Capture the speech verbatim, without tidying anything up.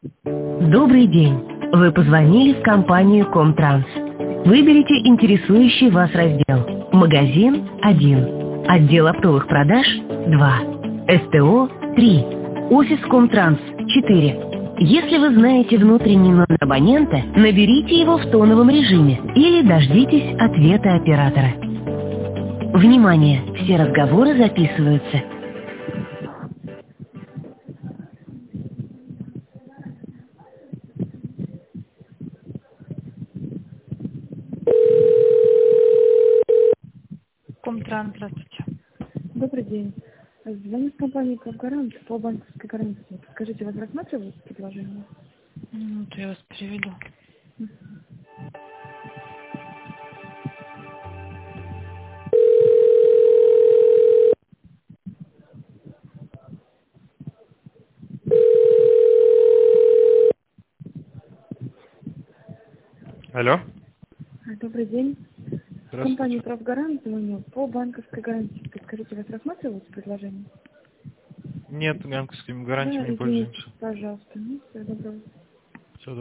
Добрый день. Вы позвонили в компанию Комтранс. Выберите интересующий вас раздел. Магазин один. Отдел оптовых продаж два. СТО три. Офис Комтранс четыре. Если вы знаете внутренний номер абонента, наберите его в тоновом режиме или дождитесь ответа оператора. Внимание! Все разговоры записываются. Комтранс, здравствуйте. Добрый день. Звоню с компании «Правгарант» по банковской гарантии. Скажите, вас рассматривают предложение? Минуту, я вас переведу. Алло. Добрый день. С компании Здравствуйте. «Правгарант» звоню по банковской гарантии. Скажите, вас рассматривают предложение? Нет, банковскими Да, гарантиями не извините, пользуемся. пожалуйста. Ну, всего доброго.